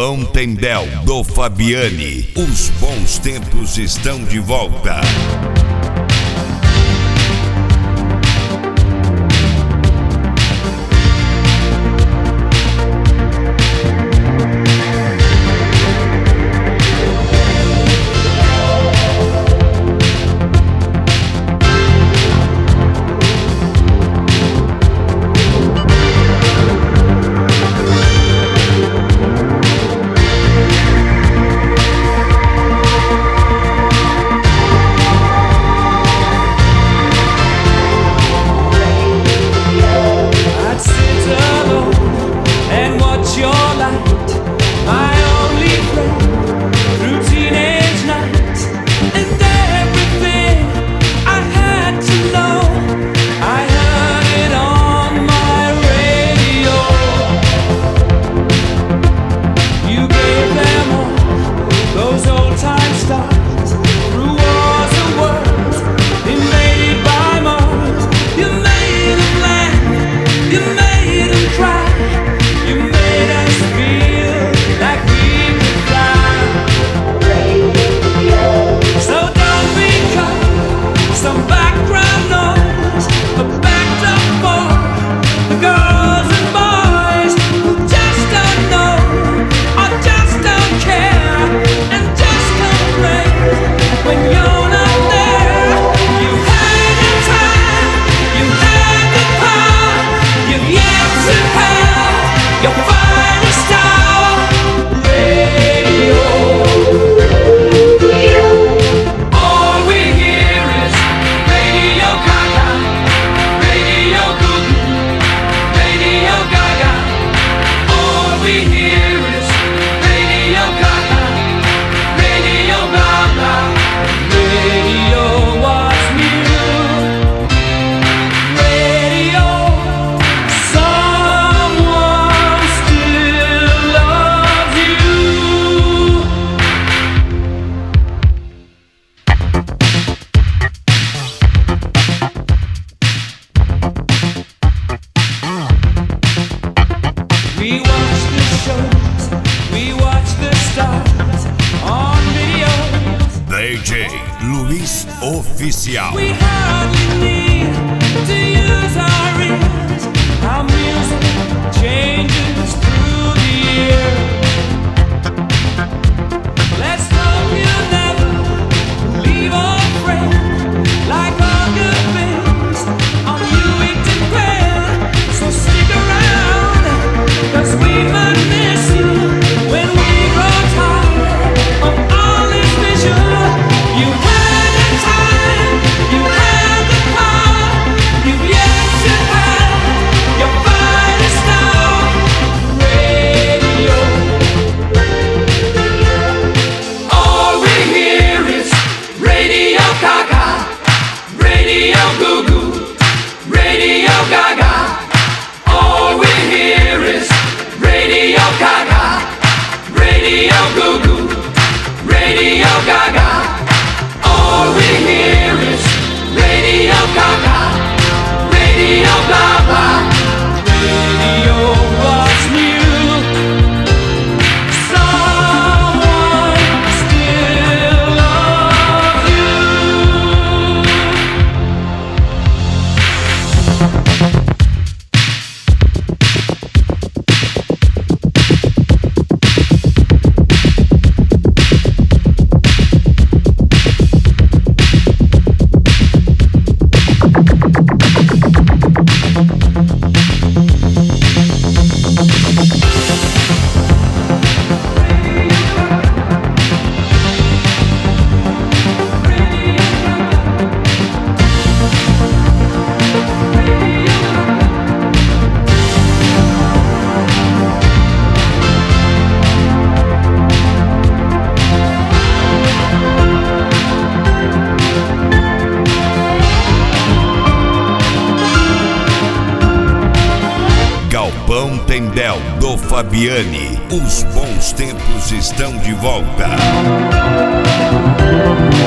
Galpão Tendel do Fabiani. Os bons tempos estão de volta. DJ Luiz Oficial. We hardly need to use our ears. Our music changes through the year. Let's hope you never leave our friend. Like all good things, on you we depend. So stick around, 'cause we might miss you when we grow tired of all this vision. You had the time, you had the power, you've yet to have your finest hour. Radio. All we hear is Radio Gaga, Radio Goo Goo, Radio Gaga. All we hear is Radio Gaga, Radio Goo Goo, Radio Gaga. All we hear is Radio Gaga, Radio blah blah. Radio was new. Someone still loves you. Galpão Tendel do Fabiani. Os bons tempos estão de volta.